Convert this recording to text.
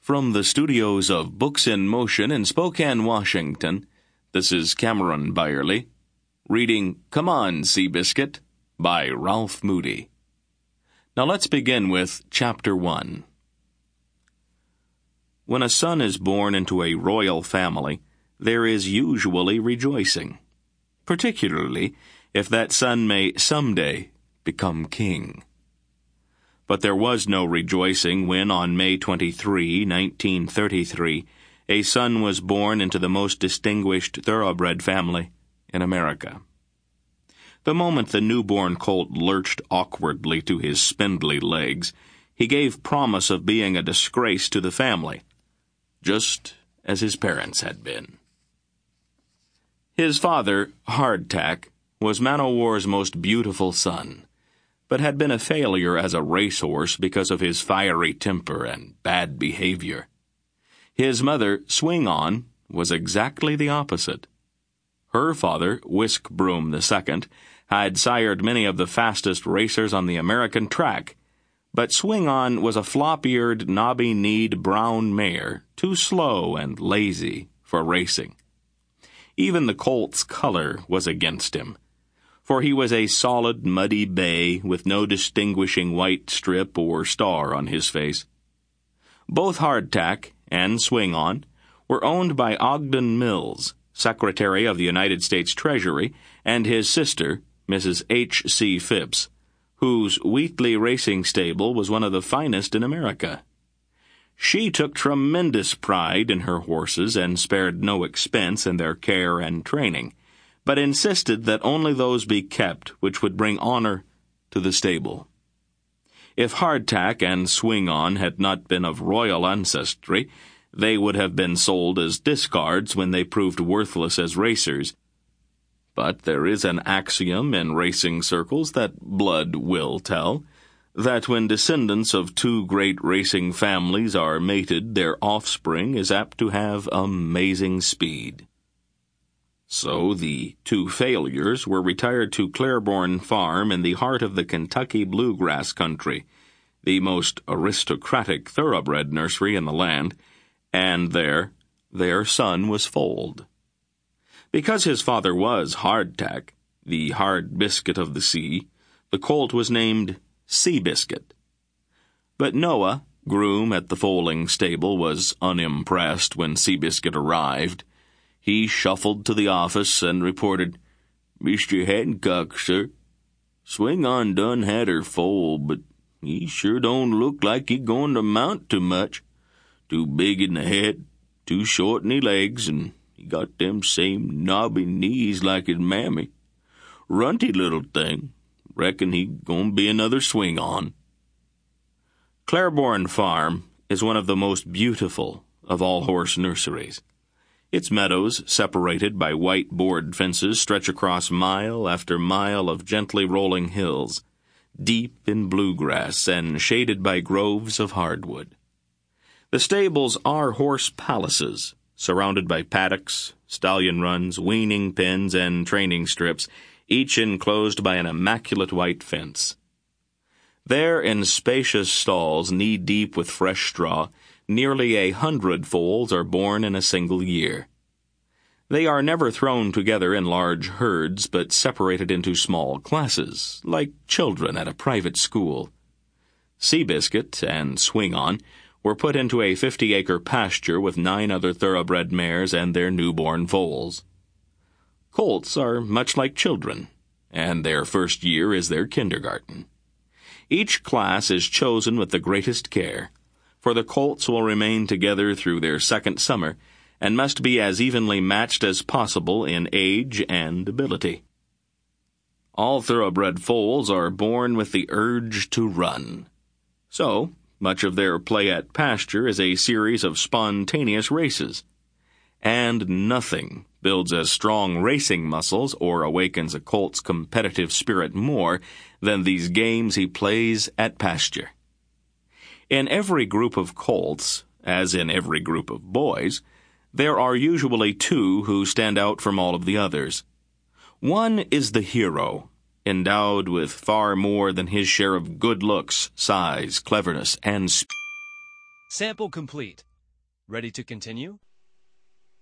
From the studios of Books in Motion in Spokane, Washington, this is Cameron Byerly, reading Come On, Seabiscuit by Ralph Moody. Now let's begin with Chapter 1. When a son is born into a royal family, there is usually rejoicing, particularly if that son may someday become king. But there was no rejoicing when, on May 23, 1933, a son was born into the most distinguished thoroughbred family in America. The moment the newborn colt lurched awkwardly to his spindly legs, he gave promise of being a disgrace to the family, just as his parents had been. His father, Hardtack, was Man o' War's most beautiful son, but had been a failure as a racehorse because of his fiery temper and bad behavior. His mother, Swing On, was exactly the opposite. Her father, Whisk Broom II, had sired many of the fastest racers on the American track, but Swing On was a flop-eared, knobby-kneed brown mare, too slow and lazy for racing. Even the colt's color was against him, for he was a solid, muddy bay with no distinguishing white strip or star on his face. Both Hardtack and Swing On were owned by Ogden Mills, Secretary of the United States Treasury, and his sister, Mrs. H.C. Phipps, whose Wheatley Racing Stable was one of the finest in America. She took tremendous pride in her horses and spared no expense in their care and training, but insisted that only those be kept which would bring honor to the stable. If Hardtack and Swing On had not been of royal ancestry, they would have been sold as discards when they proved worthless as racers. But there is an axiom in racing circles that blood will tell, that when descendants of two great racing families are mated, their offspring is apt to have amazing speed. So the two failures were retired to Claiborne Farm in the heart of the Kentucky bluegrass country, the most aristocratic thoroughbred nursery in the land, and there their son was foaled. Because his father was Hardtack, the hard biscuit of the sea, the colt was named Seabiscuit. But Noah, groom at the foaling stable, was unimpressed when Seabiscuit arrived. He shuffled to the office and reported, "Mr. Hancock, sir. Swing On done had her foal, but he sure don't look like he going to mount to much. Too big in the head, too short in the legs, and he got them same knobby knees like his mammy. Runty little thing. Reckon he gonna be another Swing On." Claiborne Farm is one of the most beautiful of all horse nurseries. Its meadows, separated by white board fences, stretch across mile after mile of gently rolling hills, deep in bluegrass and shaded by groves of hardwood. The stables are horse palaces, surrounded by paddocks, stallion runs, weaning pens, and training strips, each enclosed by an immaculate white fence. There, in spacious stalls knee-deep with fresh straw, nearly 100 foals are born in a single year. They are never thrown together in large herds, but separated into small classes, like children at a private school. Seabiscuit and Swing On were put into a 50-acre pasture with 9 other thoroughbred mares and their newborn foals. Colts are much like children, and their first year is their kindergarten. Each class is chosen with the greatest care, for the colts will remain together through their second summer and must be as evenly matched as possible in age and ability. All thoroughbred foals are born with the urge to run. So, much of their play at pasture is a series of spontaneous races. And nothing builds as strong racing muscles or awakens a colt's competitive spirit more than these games he plays at pasture. In every group of colts, as in every group of boys, there are usually 2 who stand out from all of the others. One is the hero, endowed with far more than his share of good looks, size, cleverness, and Sample complete. Ready to continue?